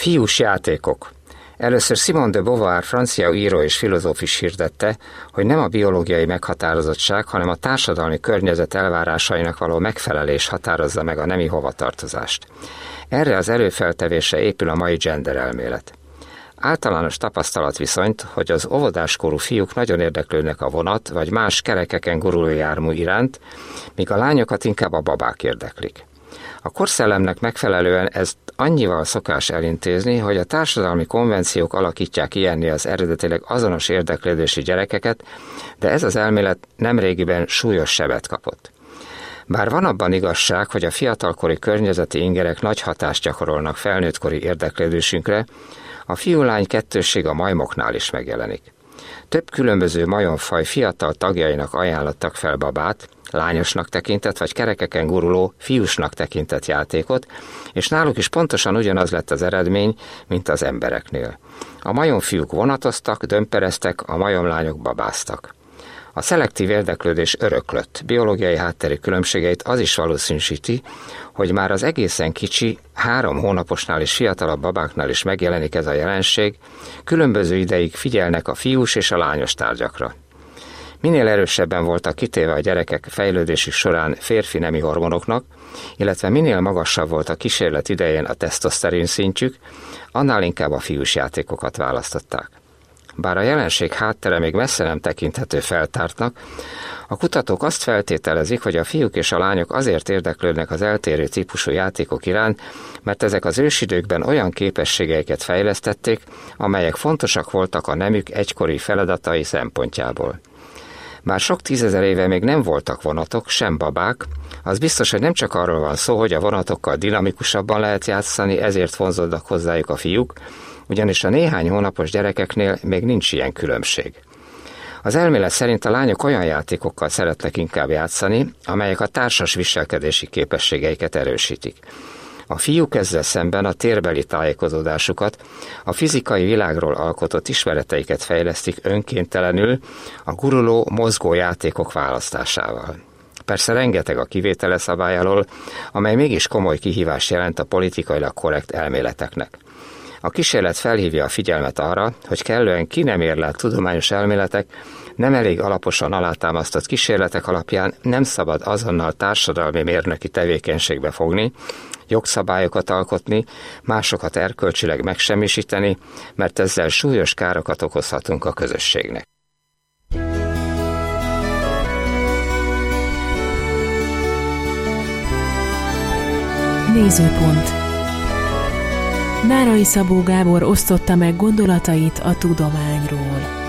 Fiús játékok. Először Simone de Beauvoir francia író és filozófus hirdette, hogy nem a biológiai meghatározottság, hanem a társadalmi környezet elvárásainak való megfelelés határozza meg a nemi hovatartozást. Erre az előfeltevésre épül a mai gender elmélet. Általános tapasztalat viszonyt, hogy az óvodáskorú fiúk nagyon érdeklődnek a vonat vagy más kerekeken guruló jármű iránt, míg a lányokat inkább a babák érdeklik. A korszellemnek megfelelően ezt annyival szokás elintézni, hogy a társadalmi konvenciók alakítják ilyenné az eredetileg azonos érdeklődési gyerekeket, de ez az elmélet nemrégiben súlyos sebet kapott. Bár van abban igazság, hogy a fiatalkori környezeti ingerek nagy hatást gyakorolnak felnőttkori érdeklődésünkre, a fiú-lány kettősség a majmoknál is megjelenik. Több különböző majomfaj fiatal tagjainak ajánlottak fel babát, lányosnak tekintett vagy kerekeken guruló, fiúsnak tekintett játékot, és náluk is pontosan ugyanaz lett az eredmény, mint az embereknél. A majomfiúk vonatoztak, dömpereztek, a majomlányok babáztak. A szelektív érdeklődés öröklött, biológiai hátterű különbségeit az is valószínűsíti, hogy már az egészen kicsi, 3 hónaposnál és fiatalabb babáknál is megjelenik ez a jelenség, különböző ideig figyelnek a fiús és a lányos tárgyakra. Minél erősebben voltak kitéve a gyerekek fejlődésük során férfi nemi hormonoknak, illetve minél magasabb volt a kísérlet idején a tesztoszterin szintjük, annál inkább a fiús játékokat választották. Bár a jelenség háttere még messze nem tekinthető feltártnak, a kutatók azt feltételezik, hogy a fiúk és a lányok azért érdeklődnek az eltérő típusú játékok iránt, mert ezek az ősidőkben olyan képességeiket fejlesztették, amelyek fontosak voltak a nemük egykori feladatai szempontjából. Bár sok tízezer éve még nem voltak vonatok, sem babák, az biztos, hogy nem csak arról van szó, hogy a vonatokkal dinamikusabban lehet játszani, ezért vonzódnak hozzájuk a fiúk, ugyanis a néhány hónapos gyerekeknél még nincs ilyen különbség. Az elmélet szerint a lányok olyan játékokkal szeretnek inkább játszani, amelyek a társas viselkedési képességeiket erősítik. A fiúk ezzel szemben a térbeli tájékozódásukat, a fizikai világról alkotott ismereteiket fejlesztik önkéntelenül a guruló, mozgó játékok választásával. Persze rengeteg a kivétele szabály alól, amely mégis komoly kihívás jelent a politikailag korrekt elméleteknek. A kísérlet felhívja a figyelmet arra, hogy kellően ki nem érlelt tudományos elméletek, nem elég alaposan alátámasztott kísérletek alapján nem szabad azonnal társadalmi mérnöki tevékenységbe fogni, jogszabályokat alkotni, másokat erkölcsileg megsemmisíteni, mert ezzel súlyos károkat okozhatunk a közösségnek. Nézőpont. Nárai Szabó Gábor osztotta meg gondolatait a tudományról.